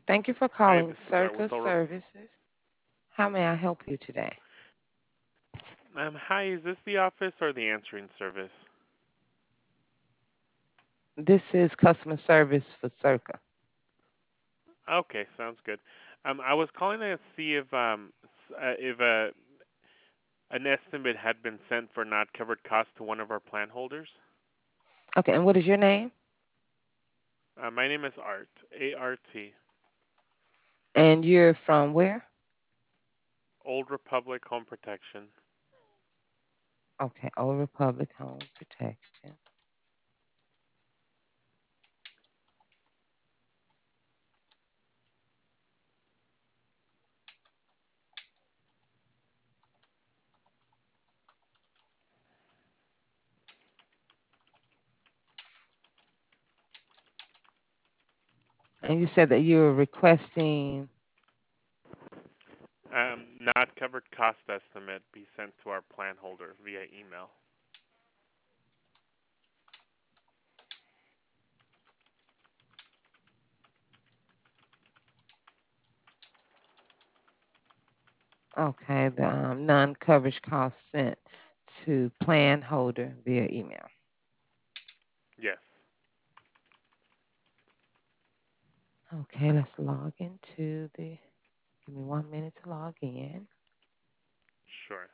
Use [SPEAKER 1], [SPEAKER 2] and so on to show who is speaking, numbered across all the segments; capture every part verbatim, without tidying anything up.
[SPEAKER 1] Thank you for
[SPEAKER 2] Hi,
[SPEAKER 1] calling
[SPEAKER 2] this is Art with
[SPEAKER 1] Circus
[SPEAKER 2] Oro.
[SPEAKER 1] Services. How may I help you today?
[SPEAKER 2] Um, hi, is this the office or the answering service?
[SPEAKER 1] This is customer service for Circa.
[SPEAKER 2] Okay, sounds good. Um, I was calling to see if um s- uh, if uh, an estimate had been sent for not covered costs to one of our plan holders.
[SPEAKER 1] Okay, and what is your name?
[SPEAKER 2] Uh, my name is Art, A R T,
[SPEAKER 1] And you're from where?
[SPEAKER 2] Old Republic Home Protection.
[SPEAKER 1] Okay, Old Republic Home Protection. And you said that you were requesting,
[SPEAKER 2] Um, not covered cost estimate be sent to our plan holder via email.
[SPEAKER 1] okay, the um, non-coverage cost sent to plan holder via email.
[SPEAKER 2] Yes,
[SPEAKER 1] Okay, let's log into the, give me one minute to log in.
[SPEAKER 2] sure.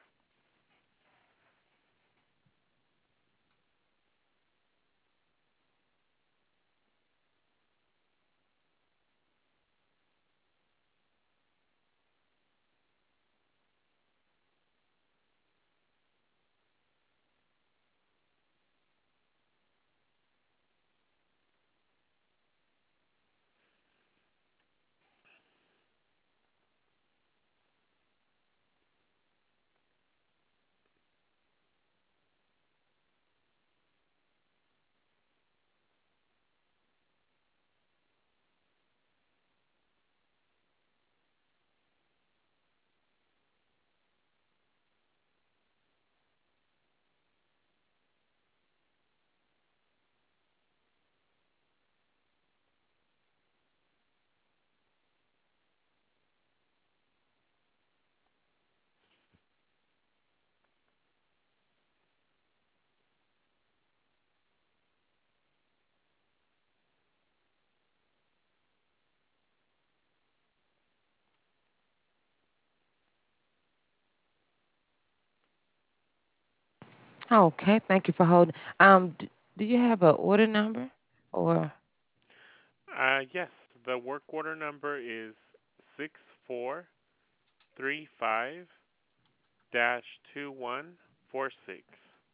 [SPEAKER 1] Okay, thank you for holding. Um, d- do you have an order number or
[SPEAKER 2] Uh, yes, the work order number is six four three five dash two one four six.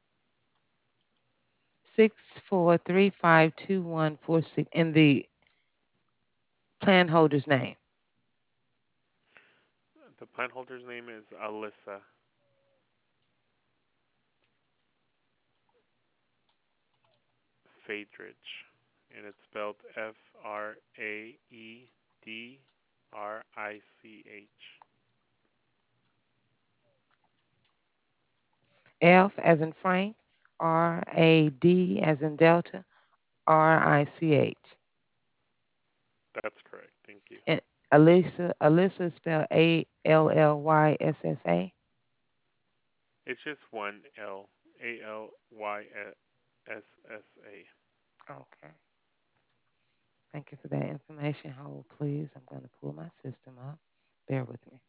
[SPEAKER 1] six four three five two one four six in the plan holder's name?
[SPEAKER 2] The plant holder's name is Alyssa Fadrich, and it's spelled F R A E D R I C H.
[SPEAKER 1] F as in Frank, R A D as in Delta, R I C H.
[SPEAKER 2] That's correct. Thank you.
[SPEAKER 1] And Alyssa, Alyssa is spelled A L L Y S S A.
[SPEAKER 2] It's just one L, A L Y S S A.
[SPEAKER 1] Okay. Thank you for that information. Hold, please. I'm going to pull my system up. Bear with me.